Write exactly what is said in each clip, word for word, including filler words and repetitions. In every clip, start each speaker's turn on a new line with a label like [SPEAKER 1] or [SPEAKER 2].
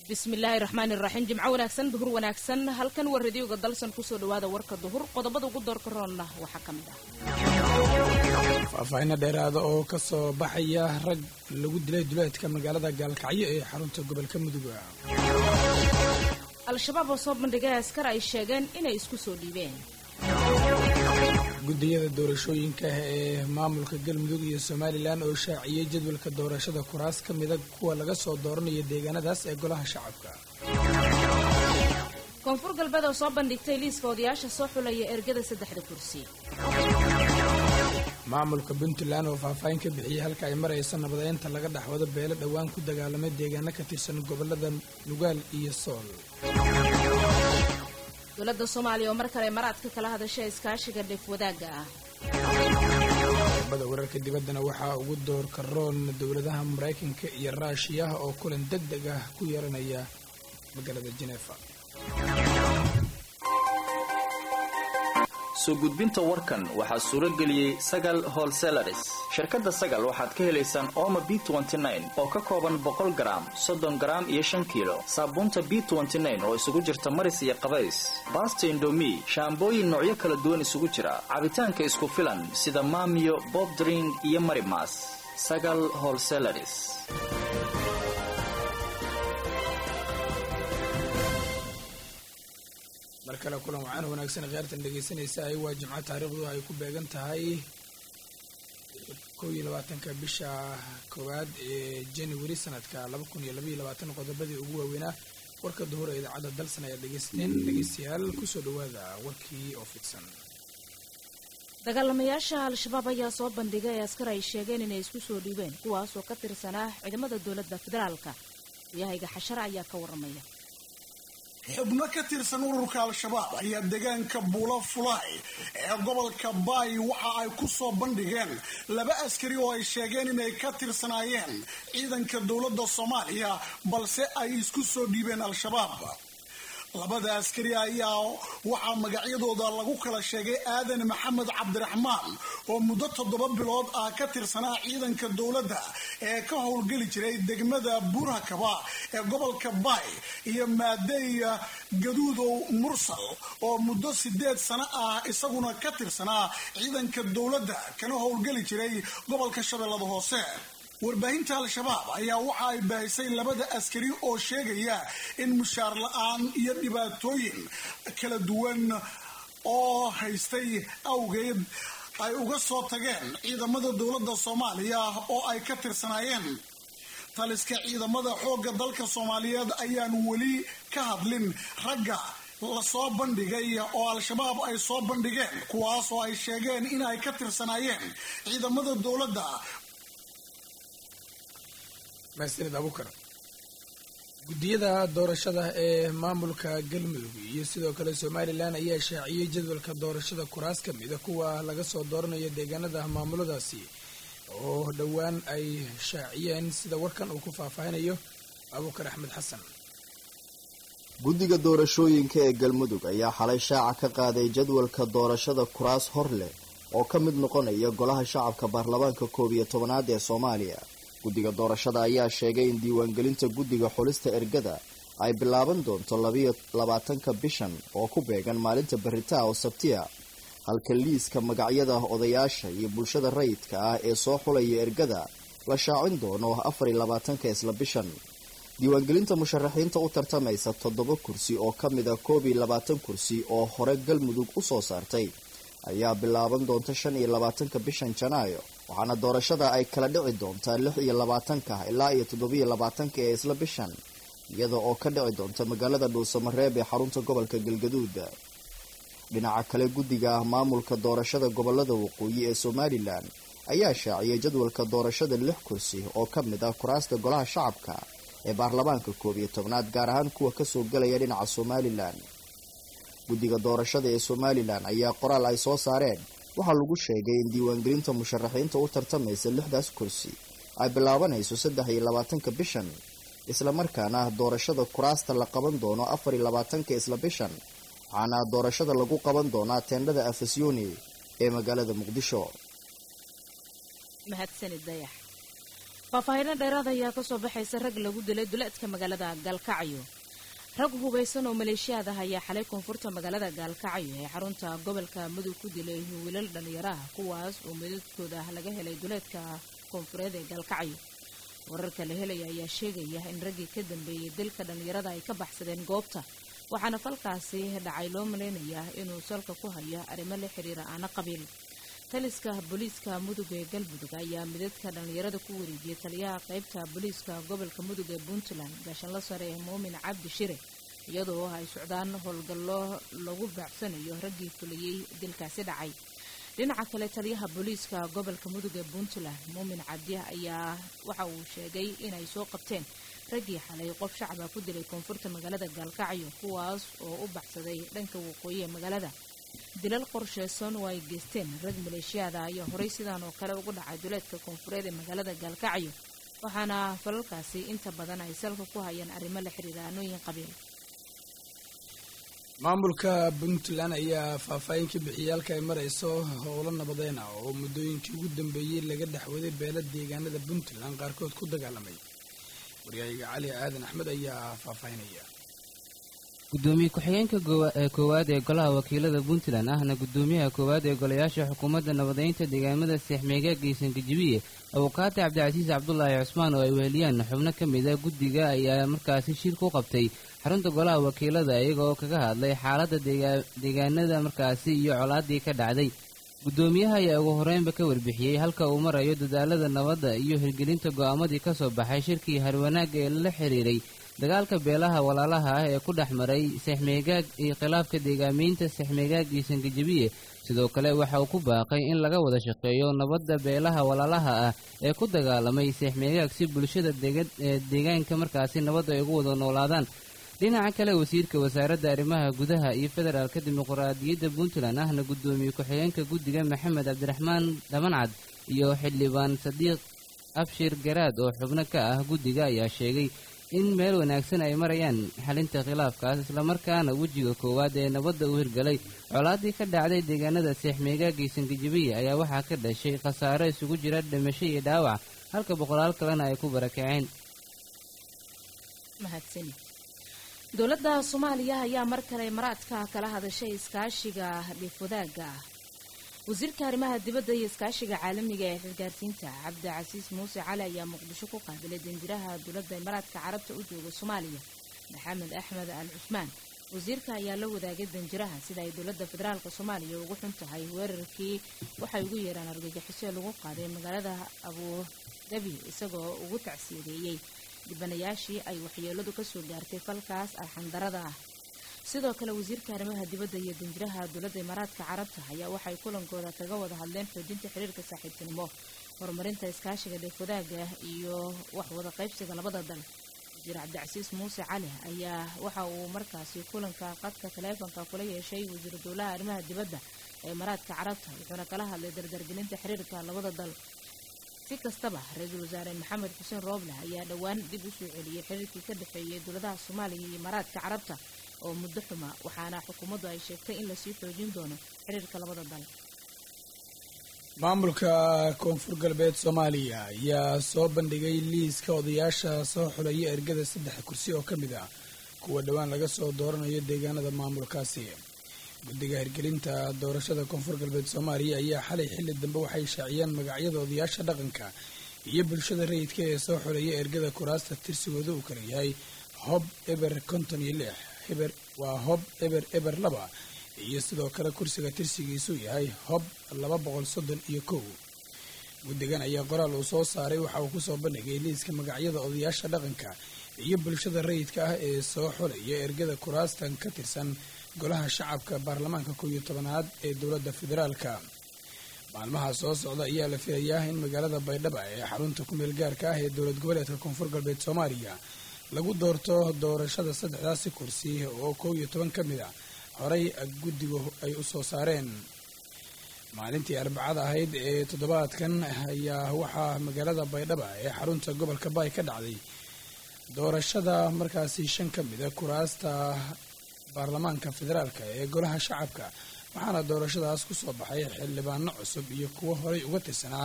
[SPEAKER 1] bismillaahi raxmaani raxiim jimco wanaagsan duhur wanaagsan halkan war radioga dalsan ku soo dhawaada warka duhur qodobada ugu doorka roonna waxa kamid ah
[SPEAKER 2] faahfaahin dheeraad oo ka soo baxaya rag lagu dilay duleedka magaalada Gaalkacyo ee xarunta gobolka Mudug
[SPEAKER 1] al-shabaab oo soo bandhigay askar ay sheegeen inay isku soo dhiibeen
[SPEAKER 2] gudiyada doorashooyinka ee maamulka Galmudug iyo Soomaaliland oo shaaciyay jadwalka doorashada kuraas ka mid ah kuwa laga soo dooranayo deegaanadaas ee golaha shacabka
[SPEAKER 1] koonfur galbeed oo soo bandhigtay liiska odayaasha soo xulaya ergada saddexda kursi
[SPEAKER 2] maamulka Puntland oo faahfaahin ka bixiyay halka ay marayso nabadeynta laga dhaxwado beelo dhawaan ku dagaalamay deegaano ka tirsan gobolada Nugaal iyo Sool
[SPEAKER 1] dowladda Soomaaliya oo mar kale maraadka kala hadashay iskaashiga dhif wadaaga ah
[SPEAKER 2] bada wararka dibaddana waxa ugu door karoon dowladaha Mareykanka iyo Ruushka oo kulan degdeg ah ku yeeranaya magaalada Geneva
[SPEAKER 3] soo gudbinta warkan waxaa suura geliyay Sagal Wholesalers shirkadda Sagal waxaad ka helaysaan Omo B twenty nine oo ka kooban boqol garaam soddon garaam iyo shan kiilo saabuunta B twenty nine oo isugu jirta maris iyo qabays basta Indomie shaambooyin noocyo kala duwan isugu jira cabitaanka isku filan sida Maamiyo Bob Drink iyo Marimas Sagal Wholesalers
[SPEAKER 2] markale kulan waxaan wanaagsan qeyrtan dhageysanaysa ay waa jimco taariikhdu ay ku beegan tahay kow iyo labaatanka bisha koowaad ee January sanadka laba kun iyo laba iyo labaatan qodobadii ugu waaweynaa warka duhur ee idaacadda dalsan ayaa dhageysteen dhageystayaal ku soo dhawaada warkii oo fidsan
[SPEAKER 1] dagaalamayaasha al-shabaab ayaa soo bandhigay askar ay sheegeen inay isku soo dhiibeen kuwaas oo ka tirsanaa ciidamada dowladda federaalka iyahayga xashar ayaa ka waramaya
[SPEAKER 4] xubno ka tirsan ururka al-shabaab ayaa deegaanka Buulo Fulay ee gobolka Baay waxa ay ku soo bandhigeen laba askari oo ay sheegeen inay ka tirsanaayeen ciidanka dowladda Soomaaliya balse ay isku soo dhiibeen al-shabaab labada askari ayaa waxa magacyadooda lagu kala sheegay Aadan Maxamed Cabdiraxmaan oo muddo toddoba bilood ah ka tirsanaa ciidanka dowladda ee ka howlgali jiray degmada Buurakaba ee gobolka Baay iyo Maaday Gaduudow Mursal oo muddo sideed sano ah isaguna ka tirsanaa ciidanka dowladda kana howlgali jiray gobolka Shabeellada Hoose warbaahinta al-shabaab ayaa waxa ay baahisay labada askari oo sheegaya in mushaar la'aan iyo dhibaatooyin kala duwan oo haystay awgeed ay uga soo tageen ciidamada dowladda Soomaaliya oo ay ka tirsanaayeen taliska ciidamada xoogga dalka Soomaaliyeed ayaan weli ka hadlin ragga la soo bandhigay oo al-shabaab ay soo bandhigeen kuwaas oo ay sheegeen in ay ka tirsanaayeen ciidamada dowladda
[SPEAKER 2] maasanid abukar gudiyada doorashada ee maamulka Galmudug iyo sidoo kale Soomaaliland ayaa shaaciyay jadwalka doorashada kuraas ka mid ah kuwa laga soo dooranayo deegaanada maamuladaasi oo dhawaan ay shaaciyeen sida warkan uu ku faahfaahinayo Abukar Axmed Xasan
[SPEAKER 5] guddiga doorashooyinka ee Galmudug ayaa xalay shaaca ka qaaday jadwalka doorashada kuraas hor leh oo ka mid noqonaya golaha shacabka baarlamaanka koob iyo tobanaad ee Soomaaliya guddiga doorashada ayaa sheegay in diiwaangelinta guddiga xulista ergada ay bilaaban doonto labiyo labaatanka bishan oo ku beegan maalinta baritaa oo sabtiya halka liiska magacyada odayaasha iyo bulshada rayidka ah ee soo xulaya ergada la shaacin doono afar iyo labaatanka isla bishan diiwaangelinta musharaxiinta u tartamaysa toddoba kursi oo ka mid ah koob iyo labaatan kursi oo hore Galmudug u soo saartay ayaa bilaaban doonta shan iyo labaatanka bishan Janaayo waxaana doorashada ay kala dhici doontaa lix iyo labaatanka ilaa iyo toddoba iyo labaatanka ee isla bishan iyada oo ka dhici doonta magaalada Dhuusamareeb ee xarunta gobolka Galgaduud dhinaca kale guddiga maamulka doorashada gobolada waqooyi ee Soomaaliland ayaa shaaciyay jadwalka doorashada lix kursi oo ka mid ah kuraasta golaha shacabka ee baarlamaanka koob iyo tobnaad gaar ahaan kuwa ka soo galaya dhinaca Soomaaliland guddiga doorashada ee Soomaaliland ayaa qoraal ay soo saareen waxaa lagu sheegay in diiwaangelinta musharaxiinta u tartamaysa lixdaas kursi ay bilaabanayso saddex iyo labaatanka bishan isla markaana doorashada kuraasta la qaban doono afar iyo labaatanka isla bishan waxaana doorashada lagu qaban doonaa teendhada Afasyooni ee magaalada Muqdisho
[SPEAKER 1] mahadsanid dayax faahfaahiino dheeraad ayaa kasoo baxaysa rag lagu dilay duleedka magaalada gaalkacyo. rag hubeysan oo maleeshiyaad ah ayaa xalay koonfurta magaalada gaalkacyo ee xarunta gobolka mudug ku dilay wiilal dhalinyaro ah kuwaas oo midadkooda laga helay duleedka koonfureed ee gaalkacyo. wararka la helaya ayaa sheegaya in raggii ka dambeeyey dilka dhalinyarada ay ka baxsadeen goobta, waxaana falkaasi dhacay loo malaynayaa inuu salka ku hayo arrimo la xiriira aana qabiil. taliska booliiska mudug ee galmudug ayaa midadka dhalinyarada ku wareejiyay taliyaha qaybta booliiska gobolka mudug ee puntland gaashanla sare ee muumin cabdi shire, iyadoo ay socdaan howlgallo lagu baacsanayo raggii fuliyey dilkaasi dhacay. dhinaca kale taliyaha booliiska gobolka mudug ee puntland muumin cabdi ayaa waxa uu sheegay inay soo qabteen raggii xalay qof shacaba ku dilay koonfurta magaalada gaalkacyo kuwaas oo u baxsaday dhanka waqooyi ee magaalada. dilal qorsheysan oo ay geysteen rag maleeshiyaada ayaa horey sidaan oo kale ugu dhacay duleedka koonfureed ee magaalada gaalkacyo, waxaana falalkaasi inta badan ay salka ku hayaan arrimo la xiriira aanooyin qabiil.
[SPEAKER 2] maamulka puntland ayaa faahfaahin ka bixiyay halka ay marayso howlo nabadeyn ah oo muddooyinkii ugu dambeeyey laga dhexwaday beela deegaanada puntland qaarkood ku dagaalamay. waryahaga cali aadan axmed ayaa faahfaahinaya.
[SPEAKER 6] gudoomiye ku-xigeenka koowaad ee golaha wakiilada puntland ahna gudoomiyaha koowaad ee golayaasha xukuumadda nabadeynta deegaamada seexmeegaag iyo sangajabiye abukaate cabdicasiis cabdulaahi cusmaan oo ay weheliyaan xubno ka mid a guddiga ayaa markaasi shir ku qabtay xarunta golaha wakiilada iyaga oo kaga hadlay xaaladda deegaanada markaasi iyo colaadii ka dhacday. gudoomiyaha ayaa ugu horeynba ka warbixiyey halka uu marayo dadaalada nabadda iyo hirgelinta go'aamadii ka soo baxay shirkii harwanaagga ee la xiriiray dagaalka beelaha walaalaha ah ee ku dhex maray seexmeegaag iyo khilaafka deegaamiinta seexmeegaag iyo sangajabiye. sidoo kale waxa uu ku baaqay in laga wada shaqeeyo nabadda beelaha walaalaha ah ee ku dagaalamay seexmeegaag si bulshada deegaanka markaasi nabadda ay ugu wada noolaadaan. dhinaca kale wasiirka wasaaradda arrimaha gudaha iyo federaalka dimuqraadiyadda puntland ahna gudoomiye ku-xigeenka guddiga maxamed cabdiraxmaan dhamancad iyo xildhibaan sadiiq abshir garaad oo xubno ka ah guddiga ayaa sheegay in meel wanaagsan ay marayaan xalinta khilaafkaas islamarkaana wejiga koowaad ee nabadda u hirgalay. colaadii ka dhacday deegaanada seexmeegaag iyo sangajabiye ayaa waxaa ka dhashay khasaaro isugu jira dhimasho iyo dhaawac halka boqolaal kalena ay ku barakaceen.
[SPEAKER 1] dowladda soomaaliya ayaa mar kale maraadka kala hadashay iskaashiga dhiifwadaaga ah. wasiirka arrimaha dibadda iyo iskaashiga caalamiga ee xilgaarsiinta cabdicasiis muuse cali ayaa muqdisho ku qaabilay danjiraha dowladda maraadka carabta u jooga soomaaliya maxamed axmed al cusmaan. wasiirka ayaa la wadaagay danjiraha sida ay dowladda federaalka soomaaliya ugu xun tahay weerarkii waxay ugu yeeraan argagixisyo lagu qaaday magaalada abudabi, isagoo ugu tacsiyadeeyey dibanayaashii ay waxyeeladu ka soo gaartay falkaas arxandarada ah. sidoo kale wasiirka arrimaha dibadda iyo danjiraha dowladda imaaraadka carabta ayaa waxay kulankooda kaga wada hadleen xoojinta xiriirka saaxiibtinimo, horumarinta iskaashiga dheefwadaaga iyo wax wada qaybsiga labada dal. wasiir cabdicasiis muuse cali ayaa waxa uu markaasi kulanka qadka taleefonka kula yeeshay wasiir dowlaha arrimaha dibadda ee imaaraadka carabta, wuxuuna kala hadlay dardargelinta xiriirka labada dal. si kastaba ra-iisul wasaare maxamed xuseen rooble ayaa dhowaan dib u soo celiyey xiriirkii ka dhexeeyey dowladaha soomaaliya iyo imaaraadka carabta oo muddo xuma, waxaana xukuumaddu ay sheegtay in lasii xoojin doono xiriirka labada dal.
[SPEAKER 2] maamulka koonfur galbeed soomaaliya ayaa soo bandhigay liiska odayaasha soo xulaya ergada saddex kursi oo ka mid ah kuwa dhowaan laga soo dooranayo deegaanada maamulkaasi. guddiga hirgelinta doorashada koonfur galbeed soomaaliya ayaa xalay xilli dambe waxay shaaciyeen magacyada odayaasha dhaqanka iyo bulshada rayidka ee soo xulaya ergada kuraasta tirsigooda uu kala yahay hob eber konton iyo lix eber waa hob eber eber laba iyo sidoo kale kursiga tirsigiisu yahay hob laba boqol soddon iyo kow. guddigan ayaa qoraal uu soo saaray waxa uu kusoo bandhigay liiska magacyada odayaasha dhaqanka iyo bulshada rayidka ah ee soo xulaya ergada kuraastan ka tirsan golaha shacabka baarlamaanka kow iyo tobanaad ee dowladda federaalka. maalmaha soo socda ayaa la filayaa in magaalada baydhabo ee xarunta ku-meel gaarka ah ee dowlad goboleedka koonfur galbeed soomaaliya lagu doorto doorashada saddexdaasi kursi oo kow iyo toban ka mid a horey guddigu ay u soo saareen. maalintii arbacada ahayd ee toddobaadkan ayaa waxaa magaalada baydhabo ee xarunta gobolka baay ka dhacday doorashada markaasi shan ka mid a kuraasta baarlamaanka federaalka ee golaha shacabka, waxaana doorashadaas ku soo baxay xildhibaano cusub iyo kuwo horey uga tirsanaa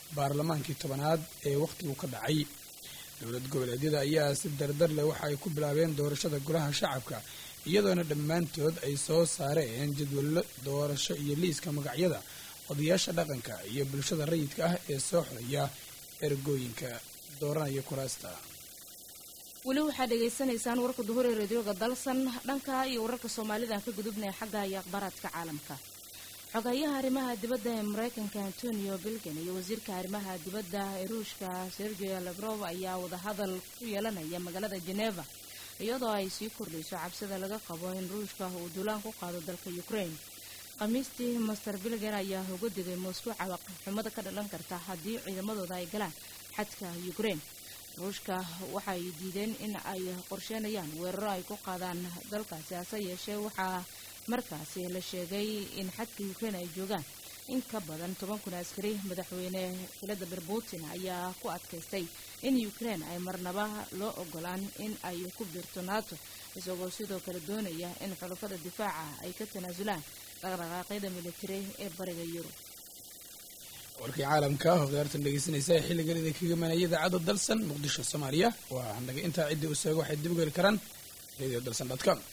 [SPEAKER 2] baarlamaankii tobanaad ee wakhtigu ka dhacay dowlad goboleedyada ayaa si dardar leh waxa ay ku bilaabeen doorashada golaha shacabka iyadoona dhammaantood ay soo saareen jadwallo doorasho iyo liiska magacyada odayaasha dhaqanka iyo bulshada rayidka ah ee soo xoraya ergooyinka dooranaya kuraasta.
[SPEAKER 1] weli waxaad dhegaysanaysaan warka duhur ee radioga dalsan dhanka iyo wararka soomaalida ka gudubnaya xagga iyo akhbaaraadka caalamka. xogayaha arrimaha dibadda ee maraykanka antonio blinken iyo wasiirka arrimaha dibadda ee ruushka sergey lavrov ayaa wadahadal ku yeelanaya magaalada geneva iyadoo ay sii kordhayso cabsida laga qabo in ruushka uu duulaan ku qaado dalka ukraine. khamiistii master blinken ayaa uga digay moscow cawaaqib xumada ka dhalan karta haddii ciidamadooda ay galaan xadka ukraine. ruushka waxay diideen in ay qorsheynayaan weeraro ay ku qaadaan dalkaasi hase yeeshee waxaa markaasi la sheegay in xadka ukraine ay joogaan in ka badan toban kun askari. madaxweyne vladimir putin ayaa ku adkaystay in ukraine ay marnaba loo ogolaan in ay ku biirto nato isagoo sidoo kale doonaya in xulafada difaaca ay ka tanaasulaan dhaqdhaqaaqyada militari ee bariga yurub.
[SPEAKER 2] warkii caalamka hogaartan dhegeysanaysa ee xilligan idinkaga manaya idaacadda dalsan muqdisho soomaaliya waa naga intaa ciddii u seego waxay dib u geli karaan radio dalsan dot com.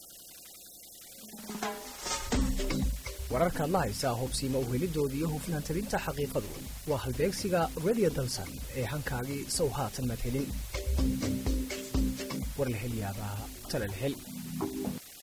[SPEAKER 7] wararkaad la haysaa hubsiima uhelidoodii iyo hufnaan tabinta xaqiiqadu waa halbeegsiga radio dalsan ee hankaagii sow haatan maad helin war la hel yaabaa tala la hel.